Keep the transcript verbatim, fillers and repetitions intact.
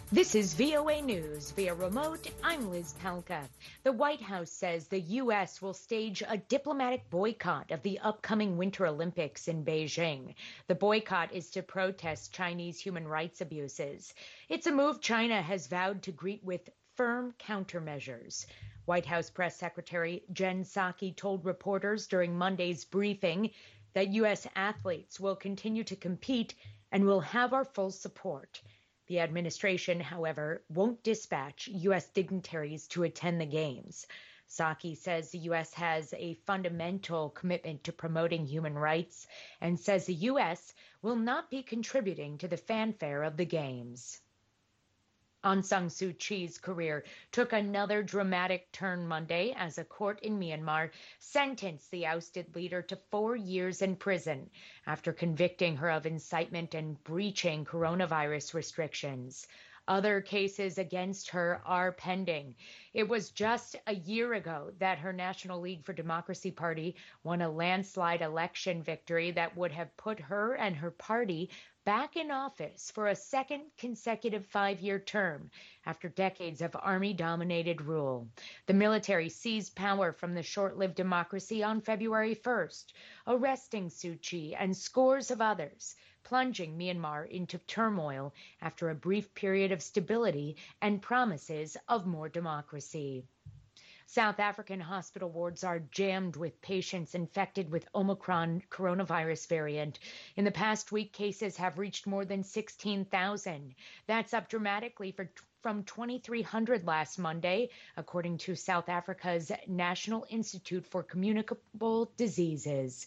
This is V O A News via remote. I'm Liz Palka. The White House says the U S will stage a diplomatic boycott of the upcoming Winter Olympics in Beijing. The boycott is to protest Chinese human rights abuses. It's a move China has vowed to greet with firm countermeasures. White House Press Secretary Jen Psaki told reporters during Monday's briefing that U S athletes will continue to compete and will have our full support. The administration, however, won't dispatch U S dignitaries to attend the games. Psaki says the U S has a fundamental commitment to promoting human rights and says the U S will not be contributing to the fanfare of the games. Aung San Suu Kyi's career took another dramatic turn Monday as a court in Myanmar sentenced the ousted leader to four years in prison after convicting her of incitement and breaching coronavirus restrictions. Other cases against her are pending. It was just a year ago that her National League for Democracy party won a landslide election victory that would have put her and her party back in office for a second consecutive five-year term after decades of army-dominated rule. The military seized power from the short-lived democracy on February first, arresting Suu Kyi and scores of others, plunging Myanmar into turmoil after a brief period of stability and promises of more democracy. South African hospital wards are jammed with patients infected with Omicron coronavirus variant. In the past week, cases have reached more than sixteen thousand. That's up dramatically for, from twenty-three hundred last Monday, according to South Africa's National Institute for Communicable Diseases.